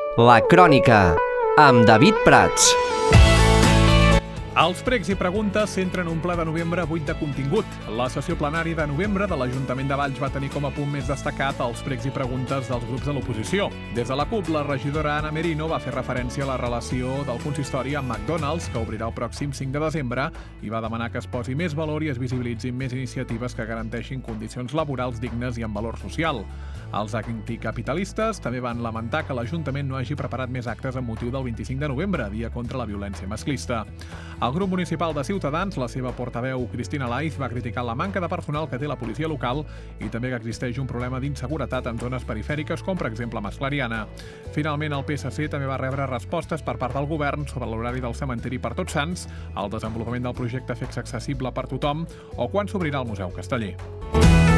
La Crònica, amb David Prats. Els pregs i preguntes centren un ple de novembre buit de contingut. La sessió plenària de novembre de l'Ajuntament de Valls va tenir com a punt més destacat els pregs i preguntes dels grups de l'oposició. Des de la CUP, la regidora Anna Merino va fer referència a la relació del consistori amb McDonald's, que obrirà el pròxim 5 de desembre, i va demanar que es posi més valor i es visibilitzin més iniciatives que garanteixin condicions laborals dignes i amb valor social. Els anticapitalistes també van lamentar que l'Ajuntament no hagi preparat més actes amb motiu del 25 de novembre, dia contra la violència masclista. El grup municipal de Ciutadans, la seva portaveu Cristina Laiz, va criticar la manca de personal que té la policia local i també que existeix un problema d'inseguretat en zones perifèriques, com per exemple Mas Clariana. Finalment, el PSC també va rebre respostes per part del govern sobre l'horari del cementiri per Tots Sants, el desenvolupament del projecte FEX accessible per tothom o quan s'obrirà el Museu Casteller.